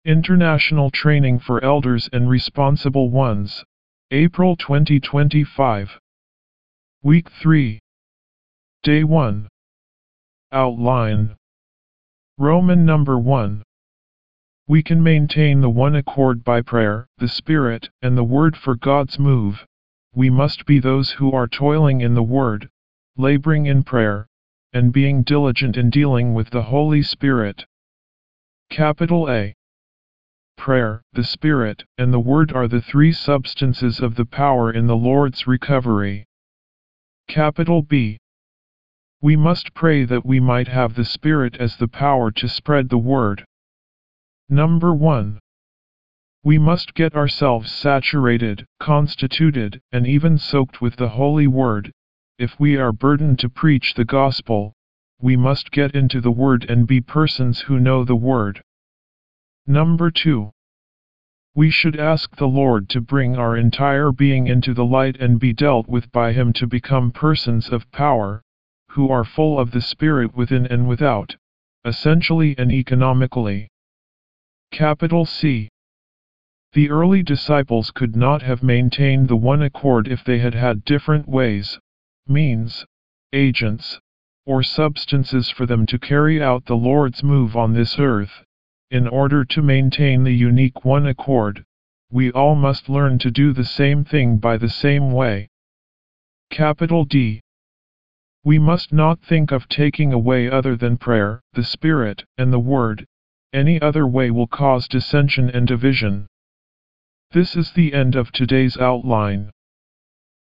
International Training for Elders and Responsible Ones, April 2025. Week 3. Day 1. Outline. Roman number 1. We can maintain the one accord by prayer, the Spirit, and the Word for God's move. We must be those who are toiling in the Word, laboring in prayer, and being diligent in dealing with the Holy Spirit. Capital A. Prayer, the Spirit, and the Word are the three substances of the power in the Lord's recovery. Capital B. We must pray that we might have the Spirit as the power to spread the Word. Number 1. We must get ourselves saturated, constituted, and even soaked with the Holy Word. If we are burdened to preach the gospel, we must get into the Word and be persons who know the Word. Number 2. We should ask the Lord to bring our entire being into the light and be dealt with by Him to become persons of power, who are full of the Spirit within and without, essentially and economically. Capital C. The early disciples could not have maintained the one accord if they had had different ways, means, agents, or substances for them to carry out the Lord's move on this earth. In order to maintain the unique one accord, we all must learn to do the same thing by the same way. Capital D. We must not think of taking a way other than prayer, the Spirit, and the Word. Any other way will cause dissension and division. This is the end of today's outline.